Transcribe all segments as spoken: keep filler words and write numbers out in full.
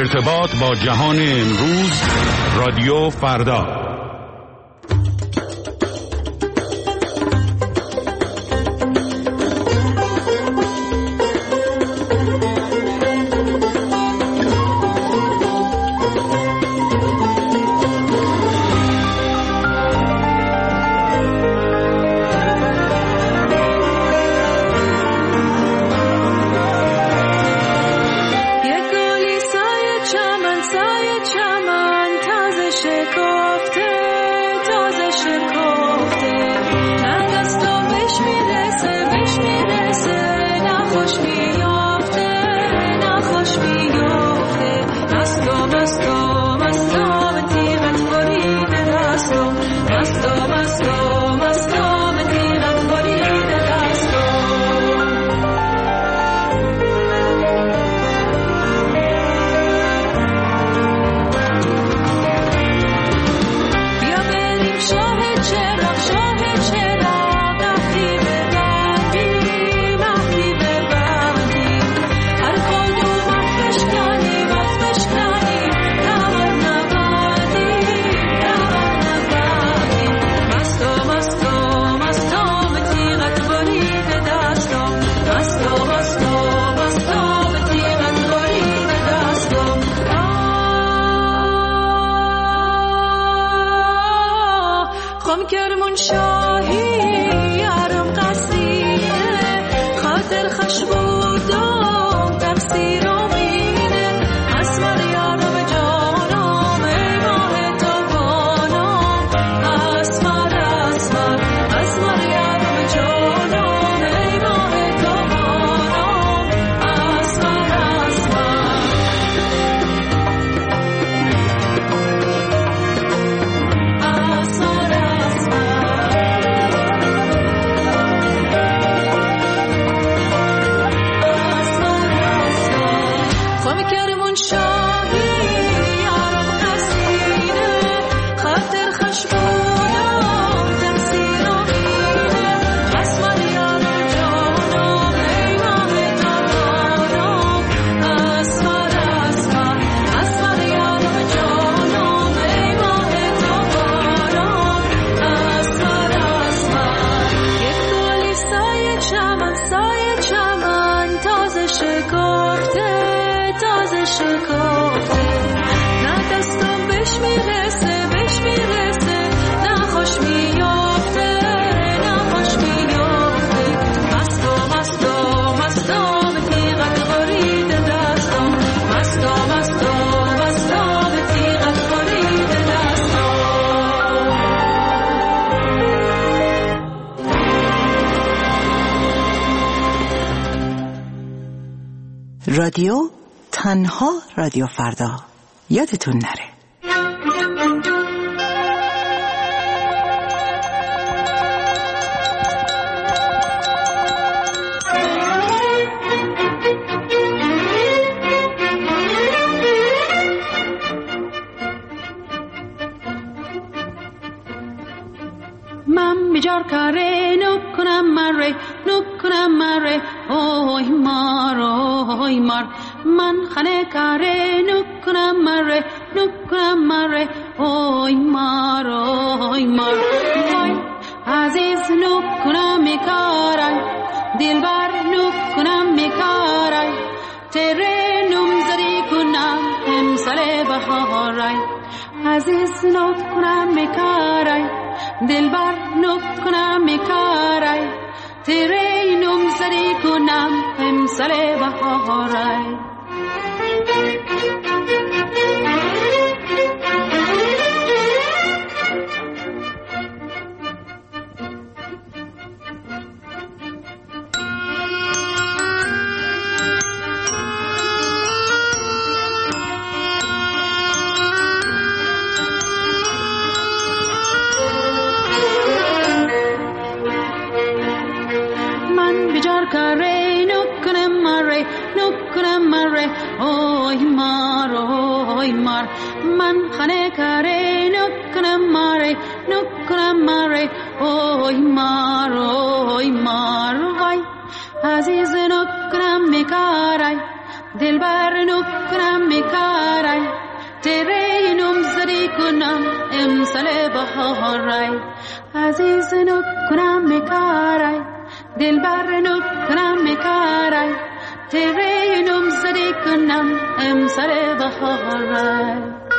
ارتباط با جهان امروز، رادیو فردا. رادیو تنها رادیو فردا، یادتون نره. من بیجار کاره نکنم مره نکنم مره اوی مار اوی مار من خانه کاره نکنم مره نکنم مره اوی مار اوی مار وای عزیز نکنم میکارای دلبر نکنم میکارای تره نمزدی کنم امسال بهارای عزیز نکنم میکارای دلبر نکنم میکارای تیره نمزدی کنم امسال بهارای کاره نکنم مره نکنم مره اوی مار اوی مار من خانه کاره نکنم مره نکنم مره اوی مار اوی مار وای عزیز نکنم میکارای دلبر نکنم میکارای ترینم زری کنم امسال بهارای عزیز نکنم میکارای دلبر نکنم میکارای ترینم زری کنم امسال بهارای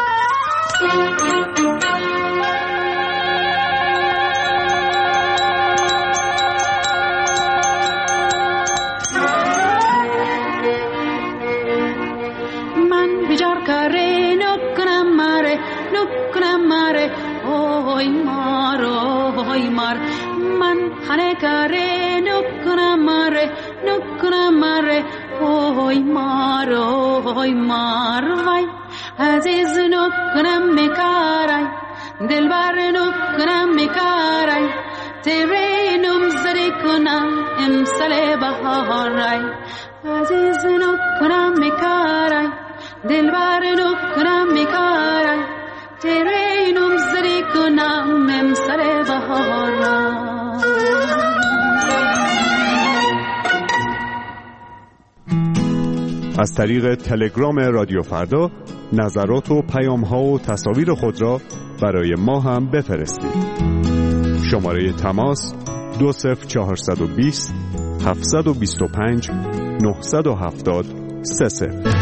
kare nukna mare nukna mare oy mar oy mar man khane kare nukna mare nukna mare oy mar oy mar vay aziz nukna mekaray dilbar nukna mekaray tere num zari kunam imsale baharay aziz nukna mekaray دلبر نکنم میکارم ترینم زری کنم امسال بهارم. از طریق تلگرام رادیو فردا نظرات و پیام‌ها و تصاویر خود را برای ما هم بفرستید. شماره تماس دو صفر چهارصد و بیست هفتصد و بیست و پنج نهصد و هفتاد سه صفر.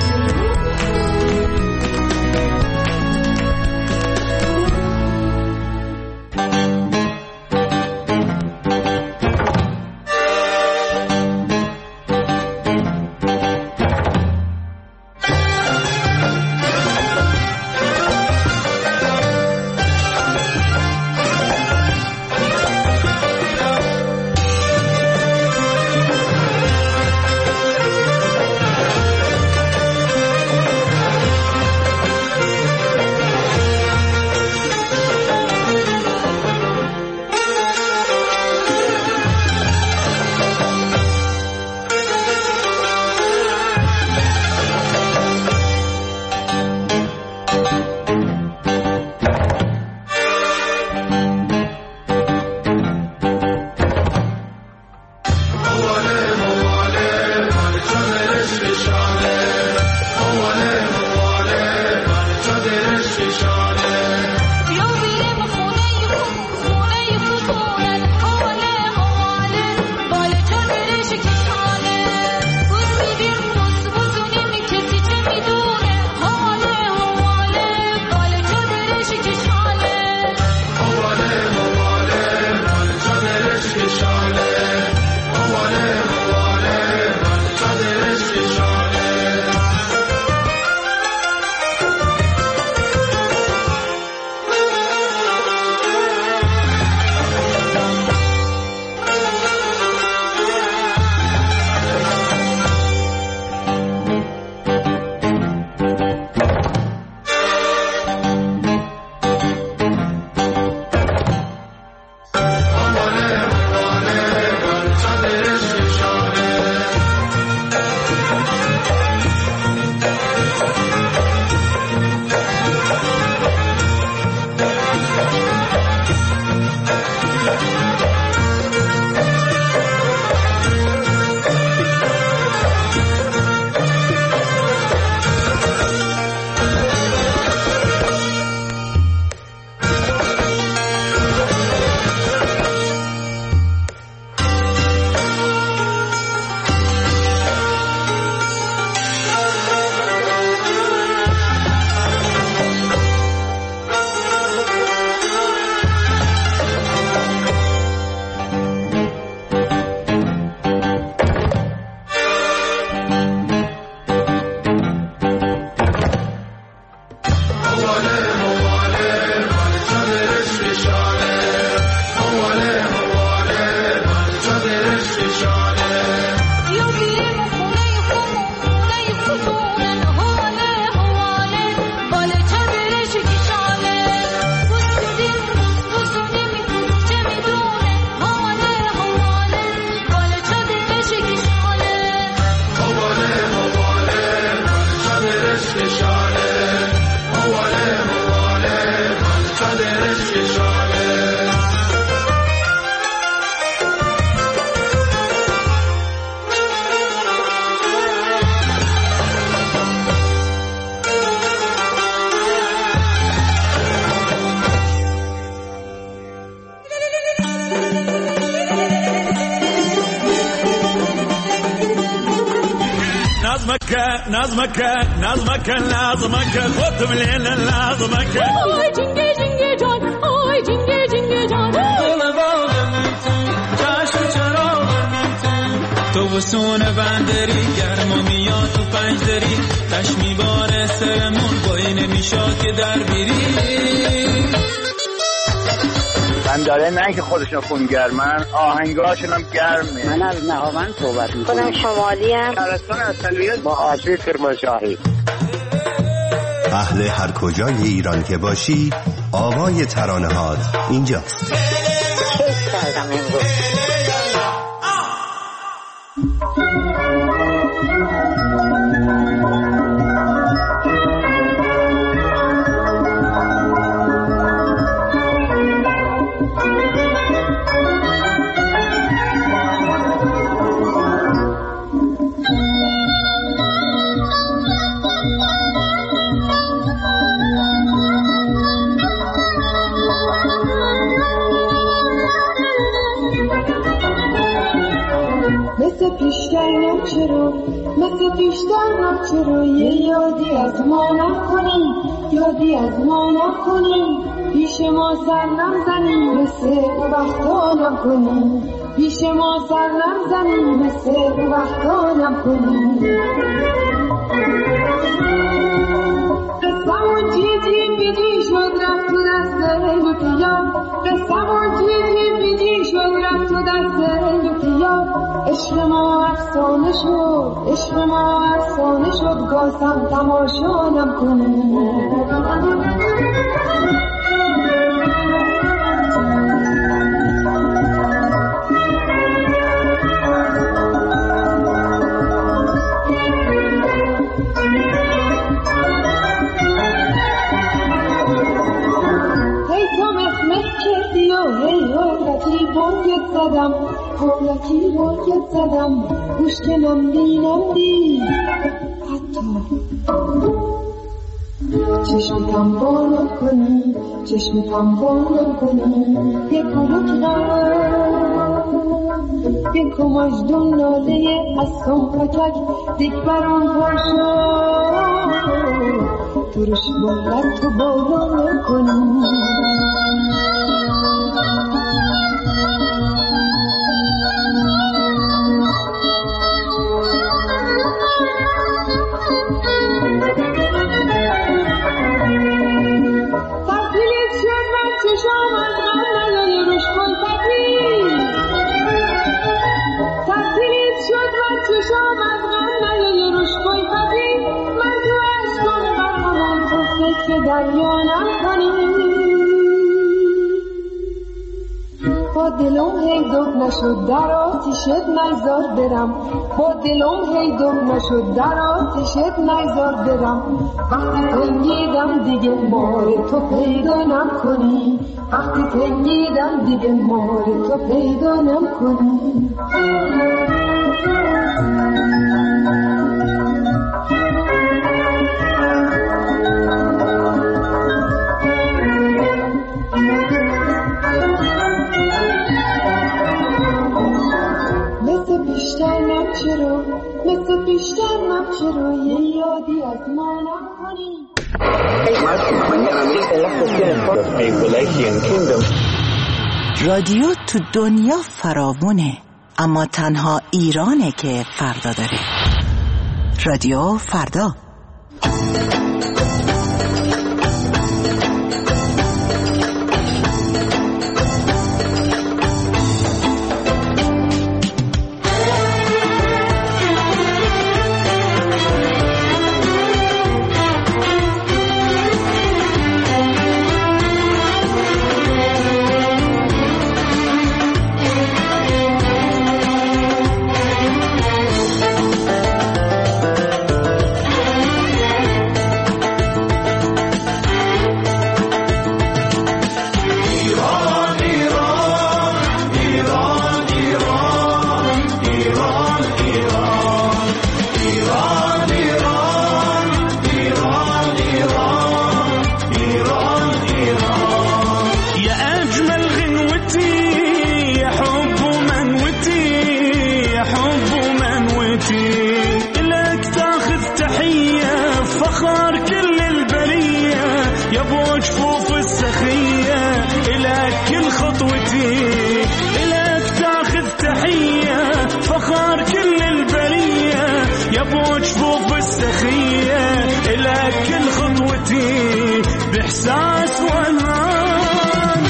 نظمك نظمك نظمك نظمك خود مليل نظمك آی جنگه جنگه جان آی جنگه جنگه جان دل باغم تو چشم چراغم تو وسون بندری گرما میاد تو پنجدری تش میباره سرمون بایی نمیشاد که در بیری من داره نه که خودشون خونگرمن آهنگاشون هم گرمه. من از نهاوند صحبت میکنم. خودم شمالی ام. شهرستان اصلیت با آسیب کرمانشاهی. اهل هر کجای ایران که باشی آوای ترانه‌هات اینجاست. کیف کردم امروز. پیشتر چرا مثل پیشتر چرا یه یادی از ما نکنی یادی از ما نکنی پیش ما سر نزنی مثل وقتا نکنی پیش ما سر نزنی مثل وقتا نکنی قسم و چیزی بیدی شد رفت تو دست لطیا قسم و چیزی بیدی شد رفت تو دست لطیا عشق ما افسانه شد عشق ما افسانه شد گاسم تماشا نکنی هی تو مخمخ کردی و هی حالتی بانگت زدم حالتی بانگت زدم گوش که نمدی نمدی حتی چشمتم بالا کنی چشمتم بالا کنی یک کلوک غم یک کماش دون ناله از سم پکک دیک بران پاشا ترش باید تو بالا کنی که دریا نکنی با دلم هی دم نشد در آتیشت نگذار برم با دلم هی دم نشد در آتیشت نگذار برم وقتی تنگیدم دیگه مار تو پیدا نکنی وقتی تنگیدم دیگه مار تو پیدا نکنی چرا مثل بیشتر نچرا یه یادی از ما نکنی رادیو تو دنیا فراوونه اما تنها ایرانه که فردا داره. رادیو فردا. إحساس وأمان.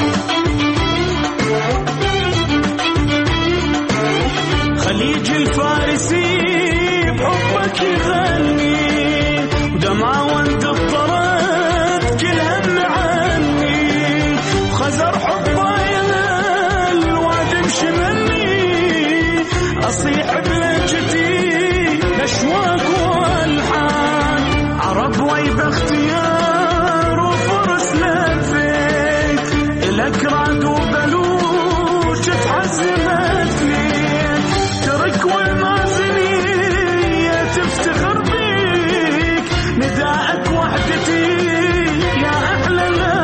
خليج الفارسي بحبك يغني ودمعة وانت اضطرت كل هم عني وخزر حبه ينال وادم شمني أصيح بلهجتي الأشواق والحان عرب ويب اختيار وفرس لفيت إلك رعد وبلوش تحزمت لي ترك والمازنية تفتخر بيك نداءك وحدتي يا أحلى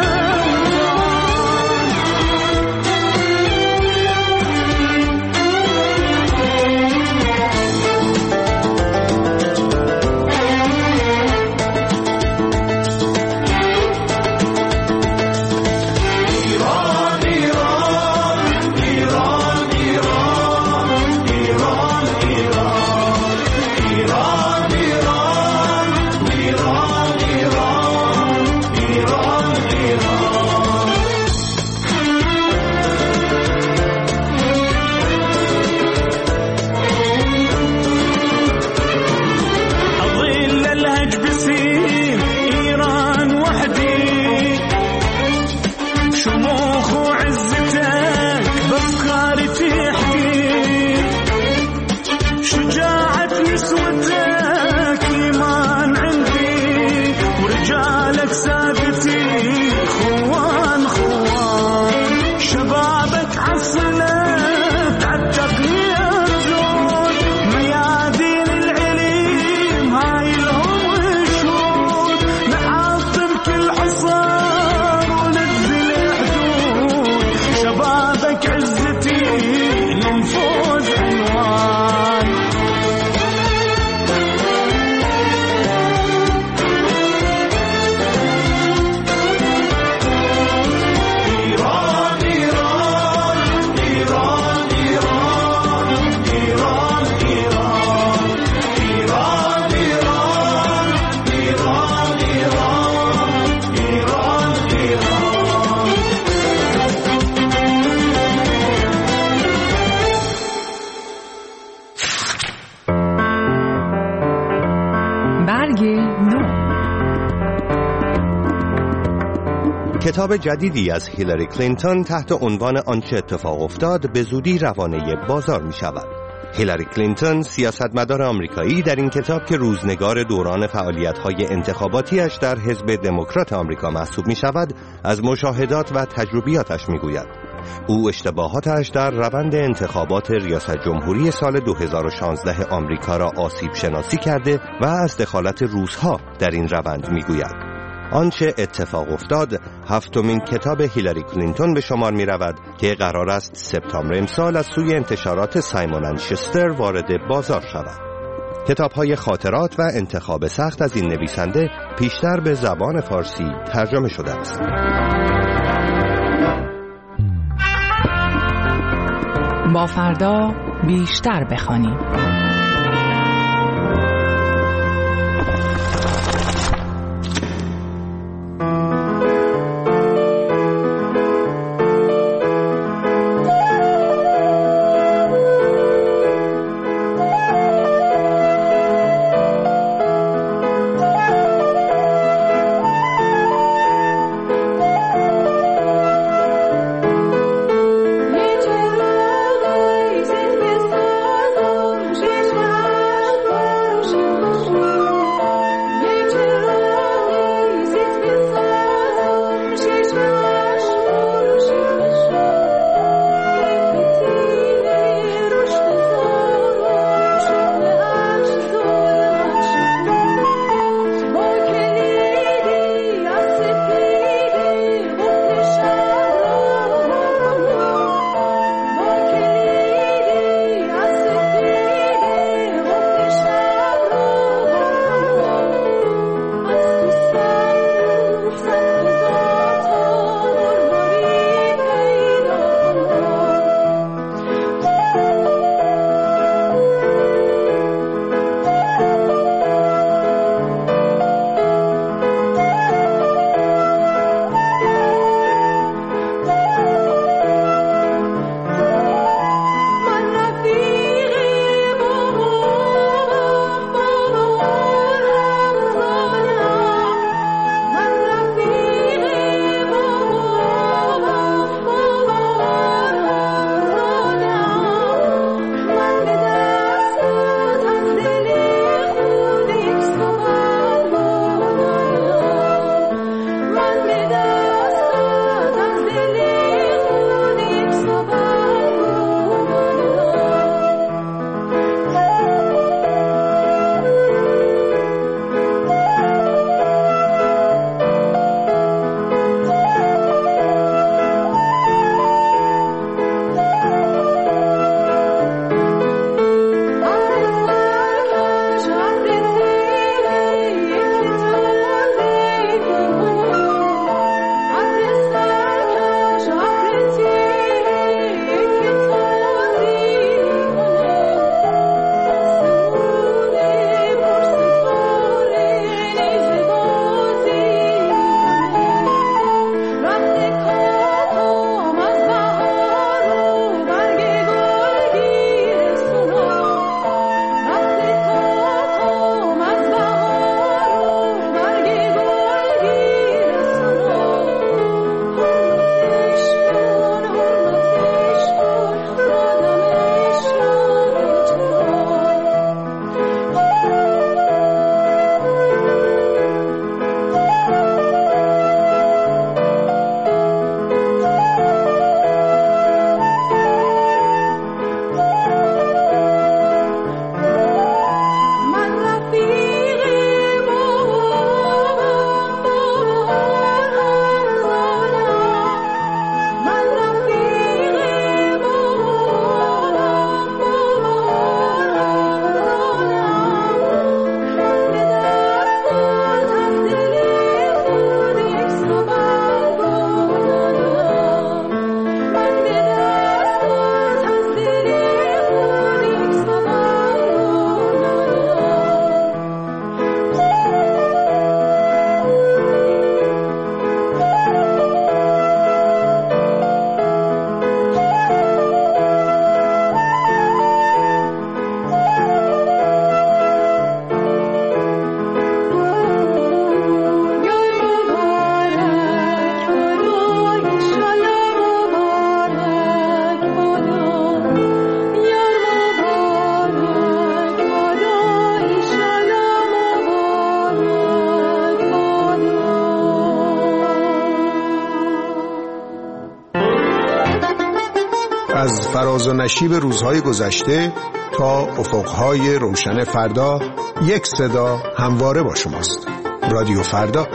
کتاب جدیدی از هیلاری کلینتون تحت عنوان آنچه اتفاق افتاد به زودی روانه بازار می شود. هیلاری کلینتون سیاستمدار آمریکایی در این کتاب که روزنگار دوران فعالیت‌های انتخاباتیش در حزب دموکرات آمریکا محسوب می شود از مشاهدات و تجربیاتش می گوید. او اشتباهاتش در روند انتخابات ریاست جمهوری سال دو هزار و شانزده آمریکا را آسیب شناسی کرده و از دخالت روس‌ها در این روند می گوید. آنچه اتفاق افتاد هفتمین کتاب هیلاری کلینتون به شمار می رود که قرار است سپتامبر امسال از سوی انتشارات سایمون اند شوستر وارد بازار شود. کتاب‌های خاطرات و انتخاب سخت از این نویسنده پیشتر به زبان فارسی ترجمه شده است. با فردا بیشتر بخوانیم. Just فراز و نشیب روزهای گذشته تا افقهای روشن فردا، یک صدا همواره با شماست. رادیو فردا.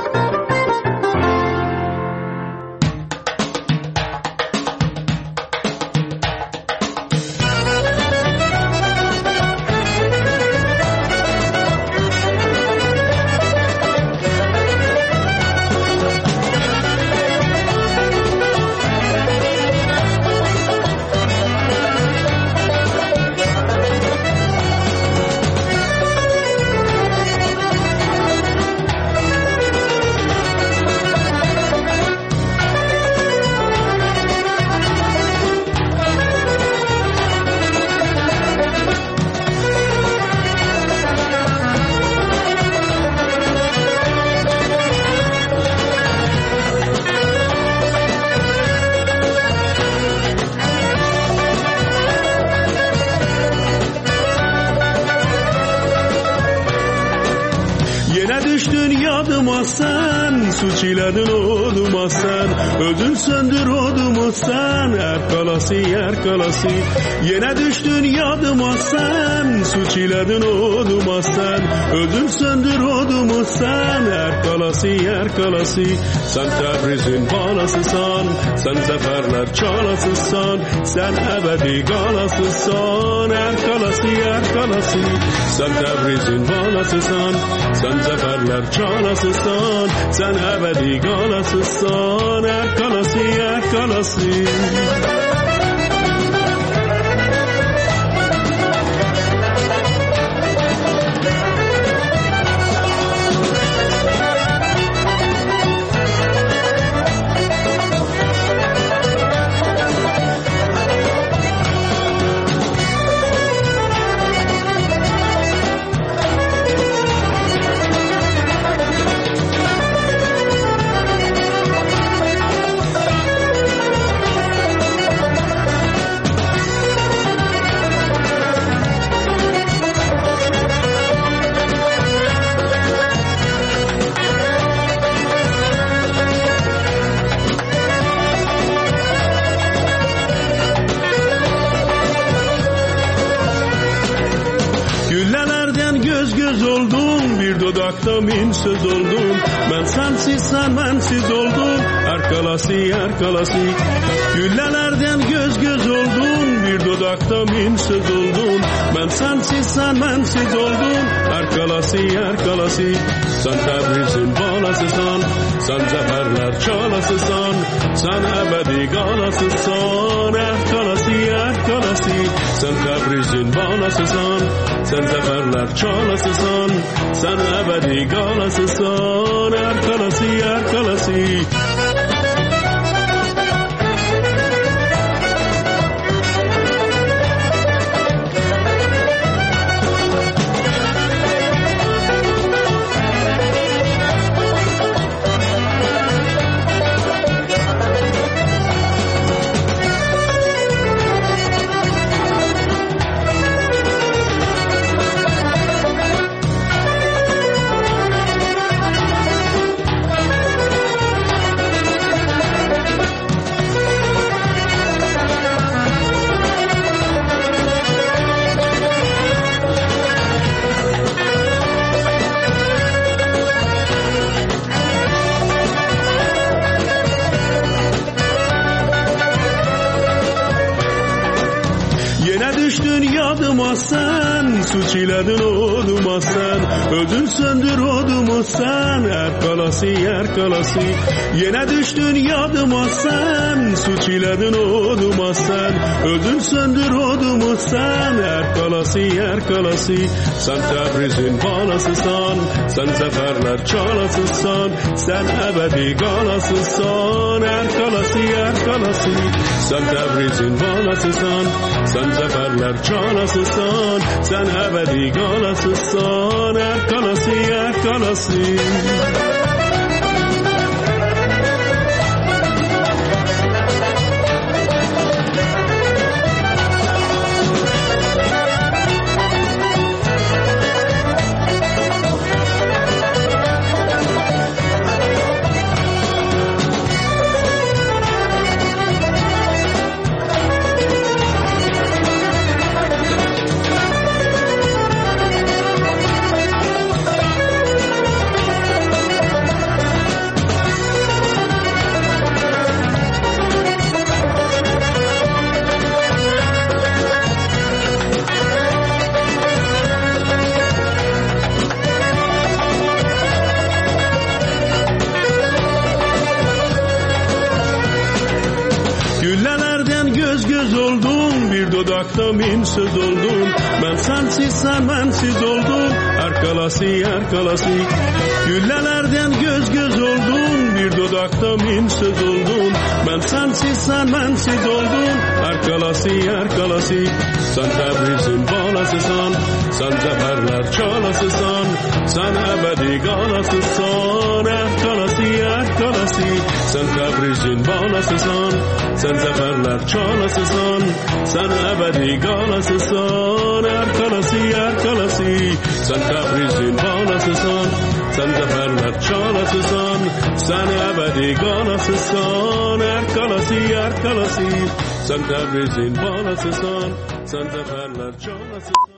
Suçiledin oğluma sen, ödün söndür oğlumu sen, erkalası erkalası. Yine düştün yadıma sen, suçiledin oğluma sen, ödün söndür oğlumu sen, erkalası erkalası. Sen Tebriz'in balasısan, sen zaferler çalasısan, sen ebedi galasısan, erkalası erkalası. Sen Tebriz'in balasısan, sen zaferler çalasısan, sen ebedi galasısan, erkalası erkalası. Min söz oldum, ben sensiz sen bensiz oldum, erkalası erkalası. Güllelerden göz göz oldum, bir dudakta min söz oldum, ben sensiz sen bensiz oldum, erkalası erkalası. Sen Tebriz'in balasısan, sen zaferler çalasısan, sen ebedi galasısan, erkalası erkalası. Sen Tebriz'in balasısan, sen zaferler çalasısan, sen ebedi galasısan, erkalası erkalası. Sen suçiledin oğluma sen, ödün söndür oğlumu sen, erkalası erkalası. Yine düştün yadıma sen, suçiledin oğluma sen, ödün söndür oğlumu sen, erkalası erkalası. Sen Tebriz'in balasısan, sen zaferler çalasısan, sen ebedi galasısan, erkalası erkalası. Sen Tebriz'in balasısan, sen zaferler çalasısan, sen ebedi galasısan, erkalası erkalası. göz oldun, bir dudakta min söz oldun. Ben sensiz sen bensiz oldum, arkalası arkalası. Güllelerden göz göz oldun, bir dudakta min söz oldun. Ben sensiz sen bensiz oldum, arkalası arkalası. Sen Tebriz'in balasısan, sen zaferler çalasısan, sen ebedi galasısan, arkalası arkalası. Sen Tebriz'in balasısan, sen zaferler çalasısan, sen ebedi galasısan, arkalası arkalası. Sen Tebriz'in balasısan, sen zaferler çalasısan, sen ebedi galasısan, arkalası arkalası. Sen Tebriz'in balasısan, sen zaferler çalasısan.